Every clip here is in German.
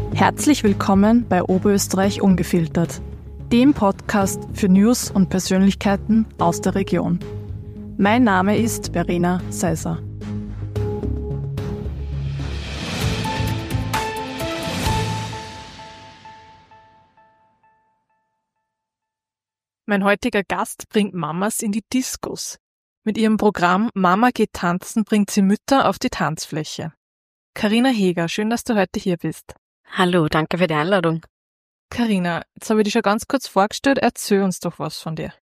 Herzlich willkommen bei Oberösterreich Ungefiltert, dem Podcast für News und Persönlichkeiten aus der Region. Mein Name ist Verena Seiser. Mein heutiger Gast bringt Mamas in die Diskos. Mit ihrem Programm Mama geht tanzen bringt sie Mütter auf die Tanzfläche. Carina Heger, schön, dass du heute hier bist. Hallo, danke für die Einladung. Carina, jetzt habe ich dich schon ganz kurz vorgestellt, erzähl uns doch was von dir.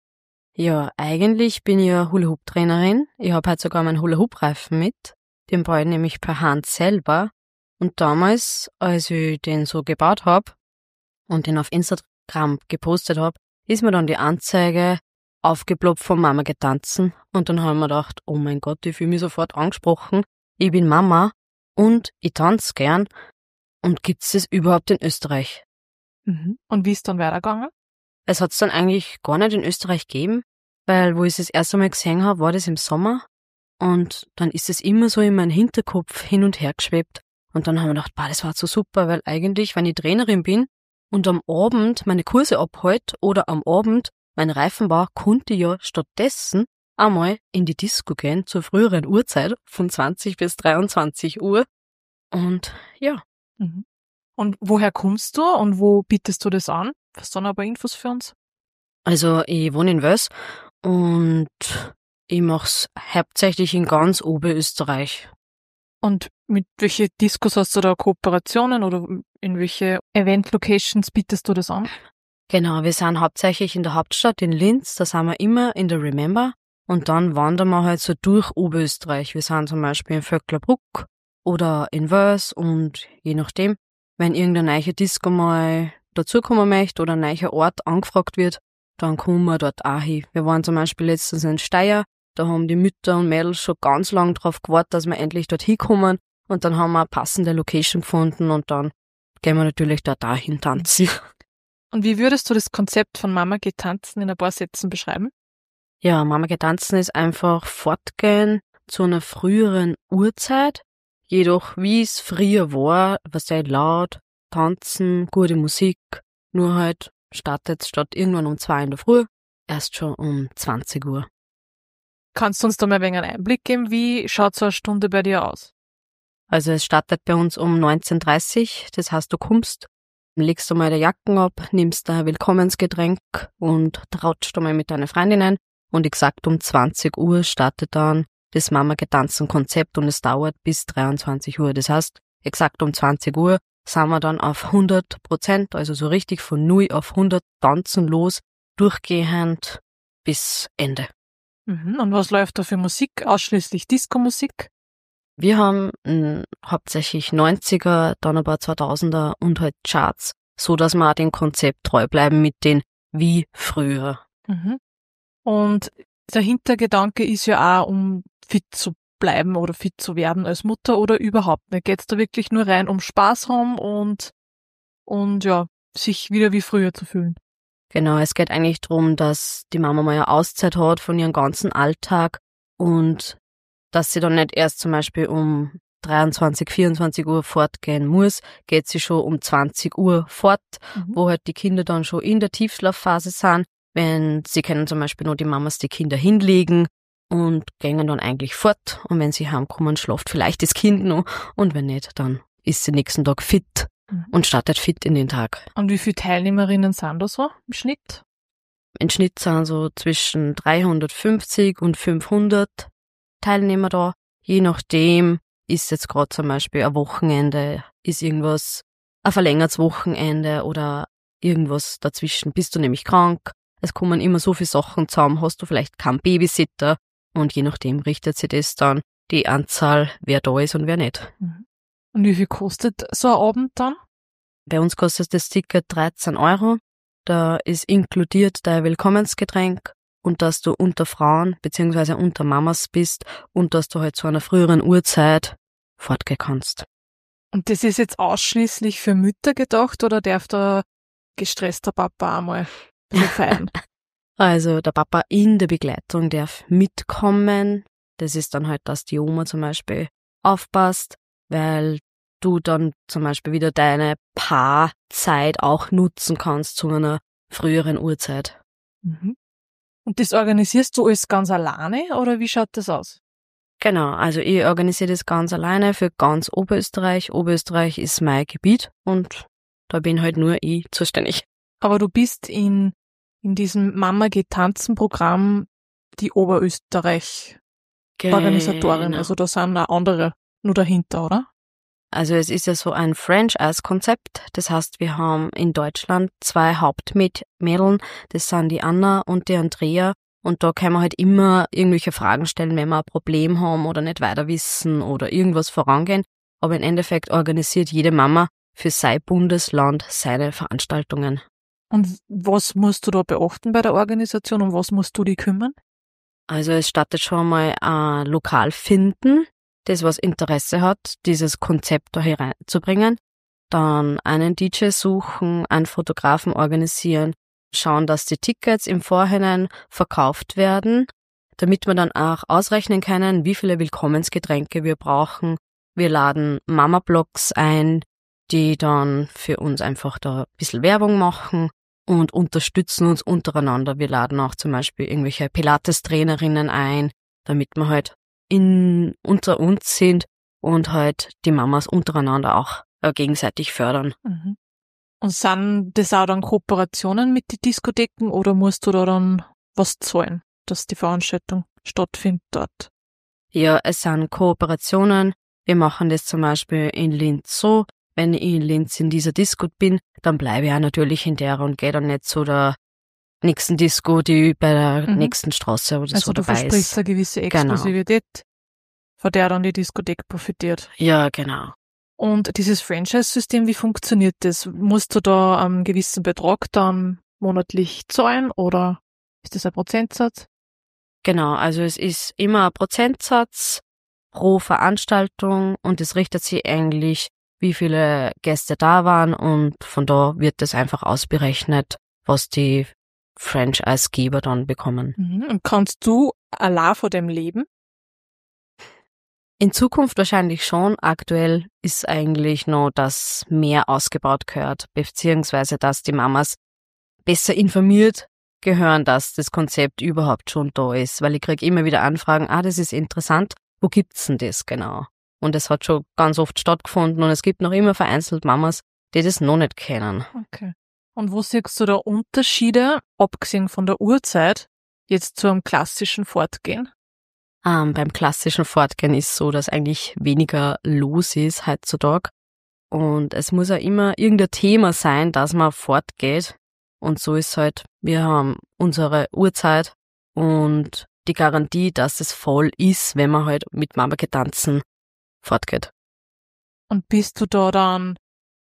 Ja, eigentlich bin ich ja Hula-Hoop-Trainerin. Ich habe heute sogar meinen Hula-Hoop-Reifen mit. Den baue ich nämlich per Hand selber. Und damals, als ich den so gebaut habe und den auf Instagram gepostet habe, ist mir dann die Anzeige aufgeploppt von Mama geht tanzen. Und dann haben wir gedacht, oh mein Gott, ich fühle mich sofort angesprochen. Ich bin Mama und ich tanze gern. Und gibt's das überhaupt in Österreich? Und wie ist dann weitergegangen? Es hat's dann eigentlich gar nicht in Österreich gegeben, weil wo ich es das erste Mal gesehen habe, war das im Sommer. Und dann ist es immer so in meinen Hinterkopf hin und her geschwebt. Und dann haben wir gedacht, das war so super, weil eigentlich, wenn ich Trainerin bin und am Abend meine Kurse abhalte oder am Abend mein Reifen war, konnte ich ja stattdessen einmal in die Disco gehen, zur früheren Uhrzeit, von 20 bis 23 Uhr. Und ja. Und woher kommst du und wo bietest du das an? Hast du noch ein paar Infos für uns? Also ich wohne in Wels und ich mach's hauptsächlich in ganz Oberösterreich. Und mit welche Diskos hast du da Kooperationen oder in welche Event-Locations bietest du das an? Genau, wir sind hauptsächlich in der Hauptstadt in Linz, da sind wir immer in der Remember und dann wandern wir halt so durch Oberösterreich. Wir sind zum Beispiel in Vöcklerbruck oder in Wels und je nachdem, wenn irgendeine neue Disco mal dazukommen möchte oder ein neuer Ort angefragt wird, dann kommen wir dort auch hin. Wir waren zum Beispiel letztens in Steyr, da haben die Mütter und Mädels schon ganz lang drauf gewartet, dass wir endlich dort hinkommen und dann haben wir eine passende Location gefunden und dann gehen wir natürlich dort auch hin tanzen. Und wie würdest du das Konzept von Mama geht tanzen in ein paar Sätzen beschreiben? Ja, Mama geht tanzen ist einfach fortgehen zu einer früheren Uhrzeit, jedoch wie es früher war, was sei laut, tanzen, gute Musik, nur halt startet statt irgendwann um 2 in der Früh, erst schon um 20 Uhr. Kannst du uns da mal ein wenig einen Einblick geben, wie schaut so eine Stunde bei dir aus? Also es startet bei uns um 19:30 Uhr, das heißt du kommst, legst du mal die Jacken ab, nimmst ein Willkommensgetränk und trautst einmal mit deinen Freundinnen und exakt um 20 Uhr startet dann das Mama geht tanzen Konzept und es dauert bis 23 Uhr. Das heißt, exakt um 20 Uhr sind wir dann auf 100%, also so richtig von 0 auf 100 tanzen los, durchgehend bis Ende. Und was läuft da für Musik? Ausschließlich Disco-Musik? Wir haben hauptsächlich 90er, dann ein paar 2000er und halt Charts, so dass wir auch dem Konzept treu bleiben mit den wie früher. Und der Hintergedanke ist ja auch, um fit zu bleiben oder fit zu werden als Mutter oder überhaupt nicht. Geht's da wirklich nur rein um Spaß haben und ja, sich wieder wie früher zu fühlen? Genau, es geht eigentlich darum, dass die Mama mal eine Auszeit hat von ihrem ganzen Alltag und dass sie dann nicht erst zum Beispiel um 23, 24 Uhr fortgehen muss, geht sie schon um 20 Uhr fort, wo halt die Kinder dann schon in der Tiefschlafphase sind. Wenn sie können zum Beispiel nur die Mamas die Kinder hinlegen und gehen dann eigentlich fort. Und wenn sie heimkommen, schlaft vielleicht das Kind noch. Und wenn nicht, dann ist sie nächsten Tag fit und startet fit in den Tag. Und wie viele Teilnehmerinnen sind da so im Schnitt? Im Schnitt sind so zwischen 350 und 500 Teilnehmer da. Je nachdem ist jetzt gerade zum Beispiel ein Wochenende, ist irgendwas, ein verlängertes Wochenende oder irgendwas dazwischen. Bist du nämlich krank? Es kommen immer so viele Sachen zusammen. Hast du vielleicht keinen Babysitter? Und je nachdem richtet sich das dann die Anzahl, wer da ist und wer nicht. Und wie viel kostet so ein Abend dann? Bei uns kostet das Ticket 13 Euro. Da ist inkludiert dein Willkommensgetränk und dass du unter Frauen bzw. unter Mamas bist und dass du halt zu einer früheren Uhrzeit fortgehen kannst. Und das ist jetzt ausschließlich für Mütter gedacht oder darf da gestresster Papa auch mal feiern? Also der Papa in der Begleitung darf mitkommen. Das ist dann halt, dass die Oma zum Beispiel aufpasst, weil du dann zum Beispiel wieder deine Paarzeit auch nutzen kannst zu einer früheren Uhrzeit. Mhm. Und das organisierst du alles ganz alleine oder wie schaut das aus? Genau, also ich organisiere das ganz alleine für ganz Oberösterreich. Oberösterreich ist mein Gebiet und da bin halt nur ich zuständig. Aber du bist in diesem Mama geht tanzen Programm die Oberösterreich-Organisatorin. Genau. Also da sind auch andere nur dahinter, oder? Also es ist ja so ein Franchise-Konzept. Das heißt, wir haben in Deutschland 2 Hauptmädeln. Das sind die Anna und die Andrea. Und da können wir halt immer irgendwelche Fragen stellen, wenn wir ein Problem haben oder nicht weiter wissen oder irgendwas vorangehen. Aber im Endeffekt organisiert jede Mama für sein Bundesland seine Veranstaltungen. Und was musst du da beachten bei der Organisation und was musst du dich kümmern? Also es startet schon mal ein Lokal finden, das was Interesse hat, dieses Konzept da hereinzubringen. Dann einen DJ suchen, einen Fotografen organisieren, schauen, dass die Tickets im Vorhinein verkauft werden, damit wir dann auch ausrechnen können, wie viele Willkommensgetränke wir brauchen. Wir laden Mama-Blogs ein, die dann für uns einfach da ein bisschen Werbung machen und unterstützen uns untereinander. Wir laden auch zum Beispiel irgendwelche Pilates-Trainerinnen ein, damit wir halt unter uns sind und halt die Mamas untereinander auch gegenseitig fördern. Mhm. Und sind das auch dann Kooperationen mit den Diskotheken oder musst du da dann was zahlen, dass die Veranstaltung stattfindet dort? Ja, es sind Kooperationen. Wir machen das zum Beispiel in Linz so. Wenn ich in Linz in dieser Disco bin, dann bleibe ich auch natürlich in der und gehe dann nicht zu der nächsten Disco, die bei der nächsten Straße oder Also so du dabei versprichst ist. eine gewisse Genau. Exklusivität, von der dann die Diskothek profitiert. Ja, genau. Und dieses Franchise-System, wie funktioniert das? Musst du da einen gewissen Betrag dann monatlich zahlen oder ist das ein Prozentsatz? Genau, also es ist immer ein Prozentsatz pro Veranstaltung und es richtet sich eigentlich, wie viele Gäste da waren und von da wird das einfach ausberechnet, was die Franchise-Geber dann bekommen. Und kannst du allein von dem leben? In Zukunft wahrscheinlich schon. Aktuell ist eigentlich noch, dass mehr ausgebaut gehört, beziehungsweise dass die Mamas besser informiert gehören, dass das Konzept überhaupt schon da ist, weil ich krieg immer wieder Anfragen, das ist interessant, wo gibt's denn das genau? Und es hat schon ganz oft stattgefunden und es gibt noch immer vereinzelt Mamas, die das noch nicht kennen. Okay. Und wo siehst du da Unterschiede, abgesehen von der Uhrzeit, jetzt zu einem klassischen Fortgehen? Beim klassischen Fortgehen ist so, dass eigentlich weniger los ist heutzutage. Und es muss ja immer irgendein Thema sein, dass man fortgeht. Und so ist halt, wir haben unsere Uhrzeit und die Garantie, dass es voll ist, wenn man halt mit Mama tanzen fortgeht. Und bist du da dann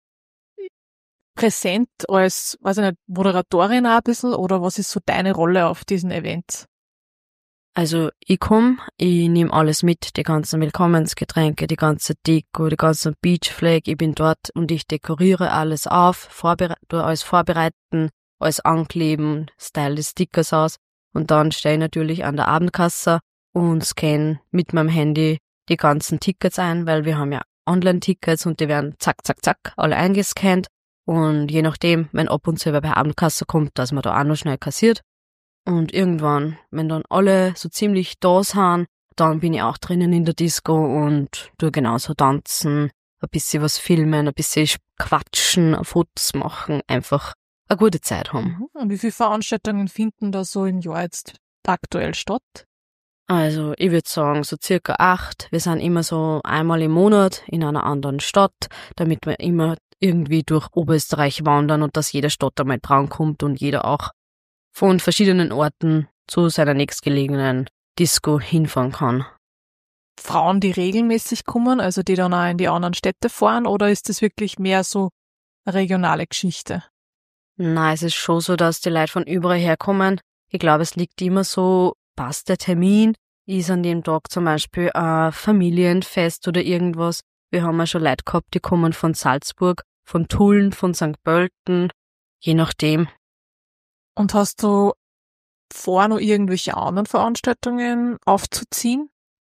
präsent als, weiß ich nicht, Moderatorin auch ein bisschen oder was ist so deine Rolle auf diesen Events? Also ich nehme alles mit, die ganzen Willkommensgetränke, die ganze Deko, die ganzen Beachflag, ich bin dort und ich dekoriere alles auf, alles vorbereiten, alles ankleben, style die Stickers aus und dann stehe ich natürlich an der Abendkasse und scanne mit meinem Handy die ganzen Tickets ein, weil wir haben ja Online-Tickets und die werden zack, zack, zack alle eingescannt und je nachdem, wenn ab und zu wer bei Abendkasse kommt, dass man da auch noch schnell kassiert. Und irgendwann, wenn dann alle so ziemlich da sind, dann bin ich auch drinnen in der Disco und tue genauso tanzen, ein bisschen was filmen, ein bisschen quatschen, Fotos machen, einfach eine gute Zeit haben. Und wie viele Veranstaltungen finden da so im Jahr jetzt aktuell statt? Also ich würde sagen so circa 8. Wir sind immer so einmal im Monat in einer anderen Stadt, damit wir immer irgendwie durch Oberösterreich wandern und dass jede Stadt einmal drankommt und jeder auch von verschiedenen Orten zu seiner nächstgelegenen Disco hinfahren kann. Frauen, die regelmäßig kommen, also die dann auch in die anderen Städte fahren, oder ist das wirklich mehr so eine regionale Geschichte? Nein, es ist schon so, dass die Leute von überall herkommen. Ich glaube, es liegt immer so, passt der Termin, ist an dem Tag zum Beispiel ein Familienfest oder irgendwas. Wir haben ja schon Leute gehabt, die kommen von Salzburg, von Tulln, von St. Pölten, je nachdem. Und hast du vor, noch irgendwelche anderen Veranstaltungen aufzuziehen?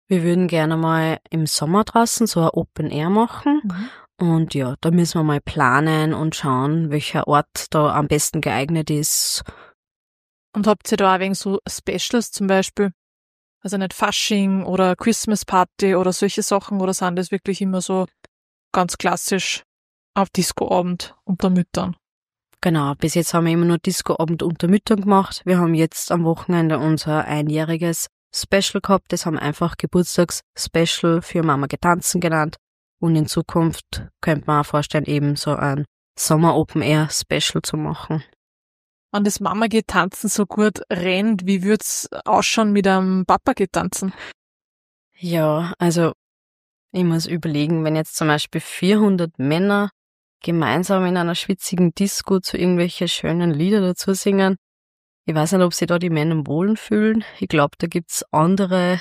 Wir würden gerne mal im Sommer draußen so ein Open Air machen. Und ja, da müssen wir mal planen und schauen, welcher Ort da am besten geeignet ist. Und habt ihr da auch wegen so Specials zum Beispiel? Also nicht Fasching oder Christmas Party oder solche Sachen, oder sind das wirklich immer so ganz klassisch auf Discoabend unter Müttern? Genau, bis jetzt haben wir immer nur Discoabend unter Müttern gemacht. Wir haben jetzt am Wochenende unser einjähriges Special gehabt. Das haben wir einfach Geburtstags-Special für Mama geht tanzen genannt. Und in Zukunft könnte man auch vorstellen, eben so ein Sommer-Open-Air-Special zu machen. Wenn das Mama geht tanzen so gut rennt, wie würd's ausschauen mit einem Papa geht tanzen? Ja, also ich muss überlegen, wenn jetzt zum Beispiel 400 Männer gemeinsam in einer schwitzigen Disco zu irgendwelche schönen Lieder dazu singen. Ich weiß nicht, ob sich da die Männer wohl fühlen. Ich glaube, da gibt's andere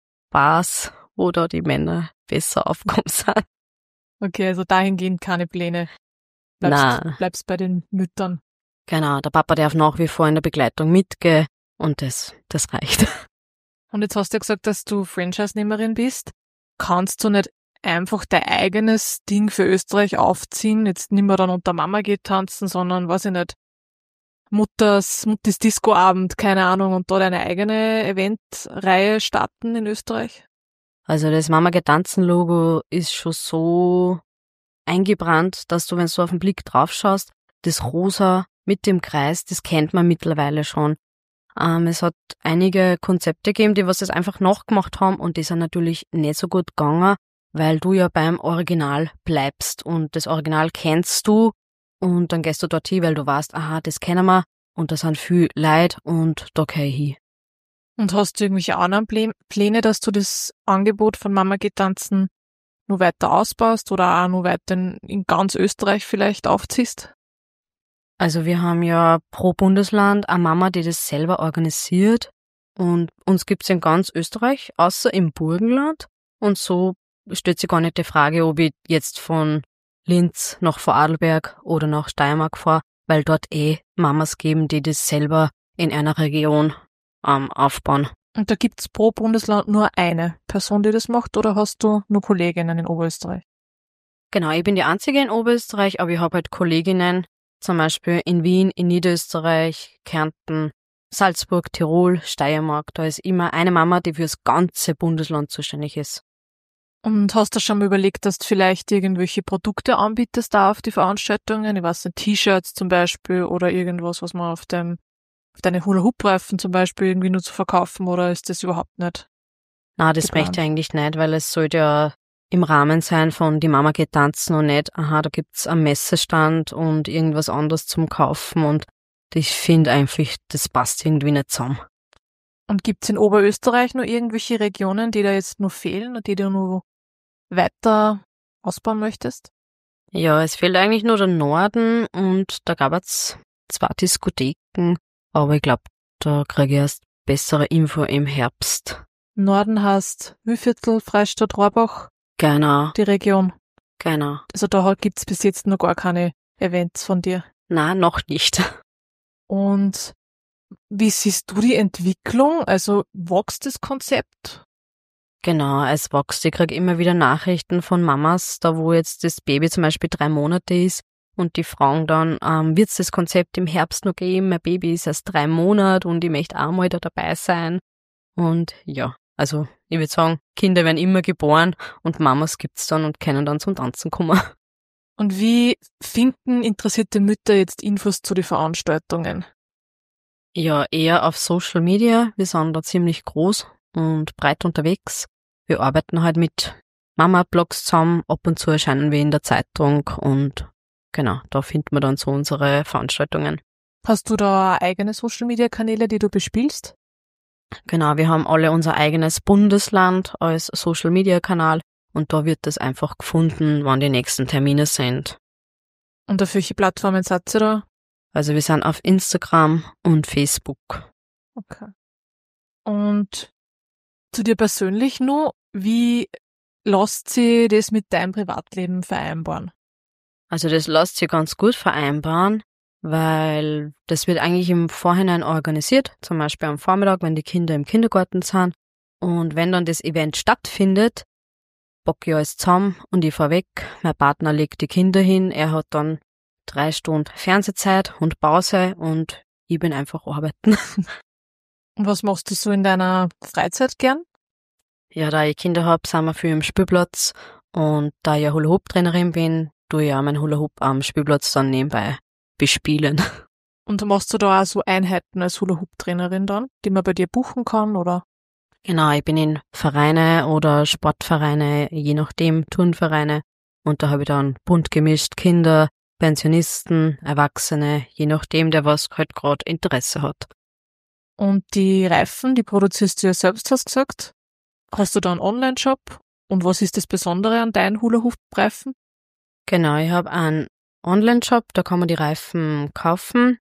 Bars, wo da die Männer besser aufgekommen sind. Okay, also dahingehend keine Pläne. Bleibst bei den Müttern. Genau, der Papa darf nach wie vor in der Begleitung mitgehen und das reicht. Und jetzt hast du ja gesagt, dass du Franchise-Nehmerin bist. Kannst du nicht einfach dein eigenes Ding für Österreich aufziehen? Jetzt nicht mehr dann unter Mama geht tanzen, sondern, weiß ich nicht, Muttis Discoabend, keine Ahnung, und da deine eigene Eventreihe starten in Österreich? Also das Mama geht tanzen Logo ist schon so eingebrannt, dass du, wenn du auf den Blick drauf schaust, das Rosa mit dem Kreis, das kennt man mittlerweile schon. Es hat einige Konzepte gegeben, die was das einfach nachgemacht haben und die sind natürlich nicht so gut gegangen, weil du ja beim Original bleibst und das Original kennst du und dann gehst du dort hin, weil du weißt, aha, das kennen wir und da sind viel Leute und da geh ich hin. Und hast du irgendwelche anderen Pläne, dass du das Angebot von Mama geht tanzen nur weiter ausbaust oder auch nur weiter in ganz Österreich vielleicht aufziehst? Also wir haben ja pro Bundesland eine Mama, die das selber organisiert und uns gibt's in ganz Österreich, außer im Burgenland. Und so stellt sich gar nicht die Frage, ob ich jetzt von Linz nach Vorarlberg oder nach Steiermark fahre, weil dort Mamas geben, die das selber in einer Region aufbauen. Und da gibt's pro Bundesland nur eine Person, die das macht, oder hast du nur Kolleginnen in Oberösterreich? Genau, ich bin die einzige in Oberösterreich, aber ich habe halt Kolleginnen, zum Beispiel in Wien, in Niederösterreich, Kärnten, Salzburg, Tirol, Steiermark. Da ist immer eine Mama, die fürs ganze Bundesland zuständig ist. Und hast du schon mal überlegt, dass du vielleicht irgendwelche Produkte anbietest da auf die Veranstaltungen? Ich weiß nicht, T-Shirts zum Beispiel oder irgendwas, was man auf deine Hula-Hoop-Reifen zum Beispiel irgendwie nur zu verkaufen, oder ist das überhaupt nicht? Na, das geplant? möchte ich eigentlich nicht, weil es sollte ja im Rahmen sein von die Mama geht tanzen und nicht, aha, da gibt's einen Messestand und irgendwas anderes zum Kaufen und ich finde einfach, das passt irgendwie nicht zusammen. Und gibt's in Oberösterreich noch irgendwelche Regionen, die da jetzt noch fehlen und die du noch weiter ausbauen möchtest? Ja, es fehlt eigentlich nur der Norden und da gab es 2 Diskotheken, aber ich glaube, da kriege ich erst bessere Info im Herbst. Norden heißt Mühlviertel, Freistadt, Rohrbach, Genau, die Region. genau. Also da gibt's bis jetzt noch gar keine Events von dir. Na, noch nicht. Und wie siehst du die Entwicklung? Also wächst das Konzept? Genau, es wächst. Ich kriege immer wieder Nachrichten von Mamas, da wo jetzt das Baby zum Beispiel 3 Monate ist und die fragen dann, wird's das Konzept im Herbst noch geben? Mein Baby ist erst 3 Monate und ich möchte auch mal da dabei sein. Und ja, also ich würde sagen, Kinder werden immer geboren und Mamas gibt's dann und können dann zum Tanzen kommen. Und wie finden interessierte Mütter jetzt Infos zu den Veranstaltungen? Ja, eher auf Social Media. Wir sind da ziemlich groß und breit unterwegs. Wir arbeiten halt mit Mama-Blogs zusammen. Ab und zu erscheinen wir in der Zeitung und genau, da finden wir dann so unsere Veranstaltungen. Hast du da eigene Social-Media-Kanäle, die du bespielst? Genau, wir haben alle unser eigenes Bundesland als Social-Media-Kanal und da wird das einfach gefunden, wann die nächsten Termine sind. Und auf welche Plattformen seid ihr da? Also wir sind auf Instagram und Facebook. Okay. Und zu dir persönlich nur, wie lässt sich das mit deinem Privatleben vereinbaren? Also das lässt sich ganz gut vereinbaren, weil das wird eigentlich im Vorhinein organisiert, zum Beispiel am Vormittag, wenn die Kinder im Kindergarten sind. Und wenn dann das Event stattfindet, packe ich alles zusammen und ich fahr weg. Mein Partner legt die Kinder hin. Er hat dann 3 Stunden Fernsehzeit und Pause und ich bin einfach arbeiten. Und was machst du so in deiner Freizeit gern? Ja, da ich Kinder hab, sind wir viel im Spielplatz. Und da ich ja Hula-Hoop-Trainerin bin, tue ich auch meinen Hula-Hoop am Spielplatz dann nebenbei bespielen. Und machst du da auch so Einheiten als Hula-Hoop-Trainerin dann, die man bei dir buchen kann, oder? Genau, ich bin in Vereine oder Sportvereine, je nachdem Turnvereine. Und da habe ich dann bunt gemischt Kinder, Pensionisten, Erwachsene, je nachdem, der was halt gerade Interesse hat. Und die Reifen, die produzierst du ja selbst, hast du gesagt. Hast du da einen Online-Shop? Und was ist das Besondere an deinen Hula-Hoop-Reifen? Genau, ich habe einen Online-Shop, da kann man die Reifen kaufen.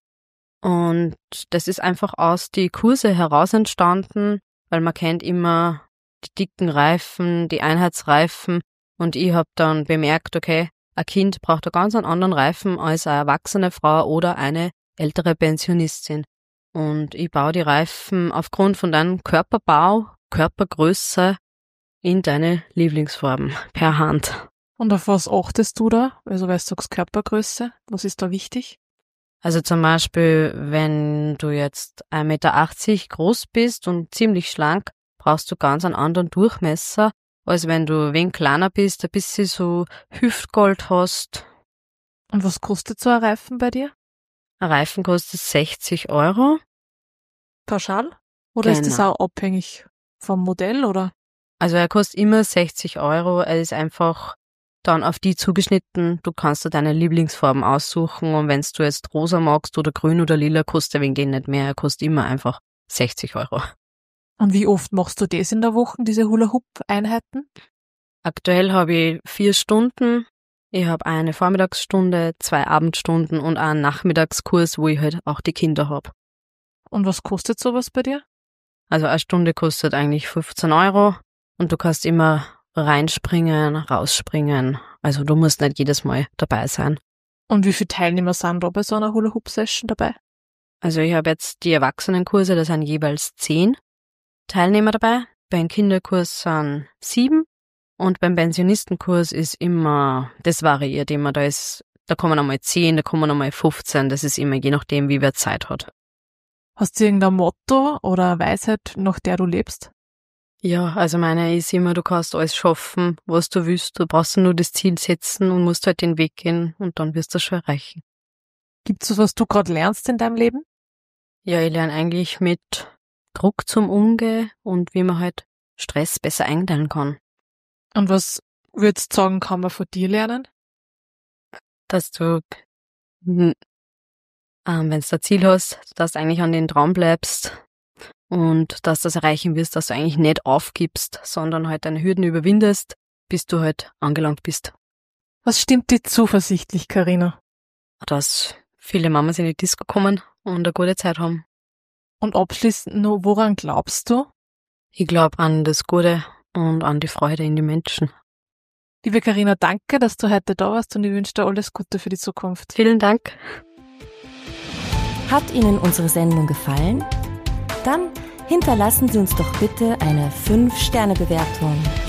Und das ist einfach aus die Kurse heraus entstanden, weil man kennt immer die dicken Reifen, die Einheitsreifen. Und ich habe dann bemerkt, okay, ein Kind braucht einen ganz anderen Reifen als eine erwachsene Frau oder eine ältere Pensionistin. Und ich baue die Reifen aufgrund von deinem Körperbau, Körpergröße in deine Lieblingsfarben per Hand. Und auf was achtest du da? Also, weil du sagst Körpergröße, was ist da wichtig? Also zum Beispiel, wenn du jetzt 1,80 Meter groß bist und ziemlich schlank, brauchst du ganz einen anderen Durchmesser, als wenn du ein wenig kleiner bist, ein bisschen so Hüftgold hast. Und was kostet so ein Reifen bei dir? Ein Reifen kostet 60 €. Pauschal? Oder ist das Genau. auch abhängig vom Modell, oder? Also er kostet immer 60 €. Er ist einfach dann auf die zugeschnitten. Du kannst dir deine Lieblingsfarben aussuchen und wenn du jetzt rosa magst oder grün oder lila, kostet er wegen denen nicht mehr. Er kostet immer einfach 60 €. Und wie oft machst du das in der Woche, diese Hula-Hoop-Einheiten? Aktuell habe ich 4 Stunden. Ich habe eine Vormittagsstunde, 2 Abendstunden und einen Nachmittagskurs, wo ich halt auch die Kinder habe. Und was kostet sowas bei dir? Also eine Stunde kostet eigentlich 15 € und du kannst immer reinspringen, rausspringen. Also du musst nicht jedes Mal dabei sein. Und wie viele Teilnehmer sind da bei so einer Hula-Hoop-Session dabei? Also ich habe jetzt die Erwachsenenkurse, da sind jeweils 10 Teilnehmer dabei. Beim Kinderkurs sind 7 und beim Pensionistenkurs ist immer, das variiert immer, da kommen einmal 10, da kommen einmal 15, das ist immer je nachdem, wie wer Zeit hat. Hast du irgendein Motto oder eine Weisheit, nach der du lebst? Ja, also meine ist immer, du kannst alles schaffen, was du willst, du brauchst nur das Ziel setzen und musst halt den Weg gehen und dann wirst du es schon erreichen. Gibt's was, was du gerade lernst in deinem Leben? Ja, ich lerne eigentlich mit Druck zum Umgehen und wie man halt Stress besser einteilen kann. Und was würdest du sagen, kann man von dir lernen? Dass du, wenn du ein Ziel hast, dass du eigentlich an den Traum bleibst und dass du das erreichen wirst, dass du eigentlich nicht aufgibst, sondern halt deine Hürden überwindest, bis du halt angelangt bist. Was stimmt dir zuversichtlich, Carina? Dass viele Mamas in die Disco kommen und eine gute Zeit haben. Und abschließend nur, woran glaubst du? Ich glaube an das Gute und an die Freude in die Menschen. Liebe Carina, danke, dass du heute da warst und ich wünsche dir alles Gute für die Zukunft. Vielen Dank. Hat Ihnen unsere Sendung gefallen? Dann hinterlassen Sie uns doch bitte eine 5-Sterne-Bewertung.